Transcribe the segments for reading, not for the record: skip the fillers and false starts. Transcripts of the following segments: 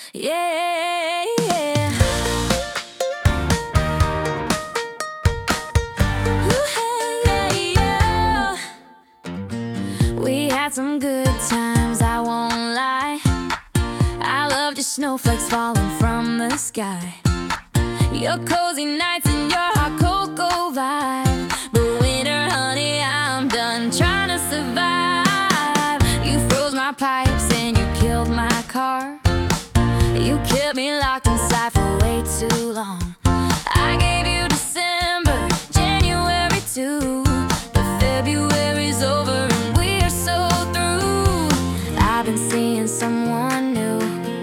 Yeah, yeah. Ooh, hey, yeah, yeah. We had some good times, I won't lie. I loved your snowflakes falling from the sky, your cozy nights and your hot cocoa vibe. But winter, honey, I'm done trying to survive. You froze my pipes and you killed my car. You kept me locked inside for way too long. I gave you December, January too, but February's over and we're so through. I've been seeing someone new.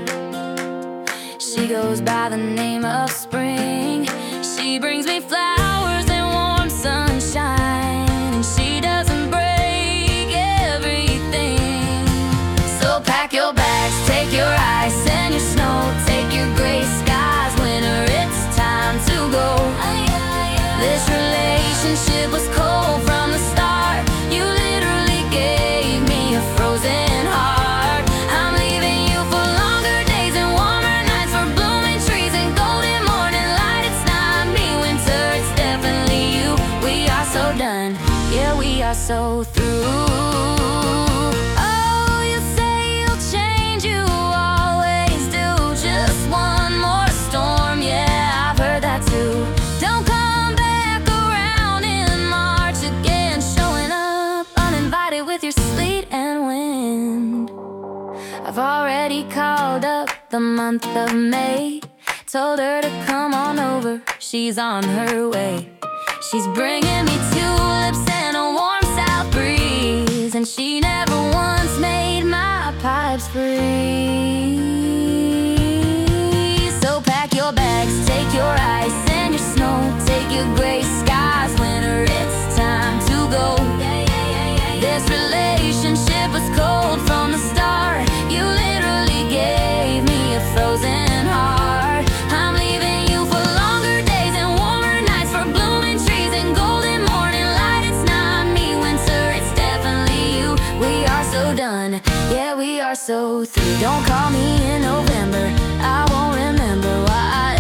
She goes by the name of Spring. She brings me flowers and warm sunshine, and she doesn't break everything. So pack your bags, take your ice and your snow, take your gray skies. Winter, it's time to go. This relationship was cold from the start. You literally gave me a frozen heart. I'm leaving you for longer days and warmer nights, for blooming trees and golden morning light. It's not me, winter, it's definitely you. We are so done, yeah, we are so through. Oh, you say you'll change, you always do. Just one more storm, yeah, I've heard that too. Don't come back around in March again, showing up uninvited with your sleet and wind. I've already called up the month of May, told her to come on over, she's on her way. She's bringing me tulips and a warm south breeze, and she never once made my pipes freeze. So pack your bags, take your ice and your snow, take your gray skies. Winter, it's time to go. This relationship was cold from the start. You literally gave me a frozen heart. I'm leaving you for longer days and warmer nights, for blooming trees and golden morning light. It's not me, winter, it's definitely you. We are so done, yeah, we are so through. Don't call me in November, I won't remember why I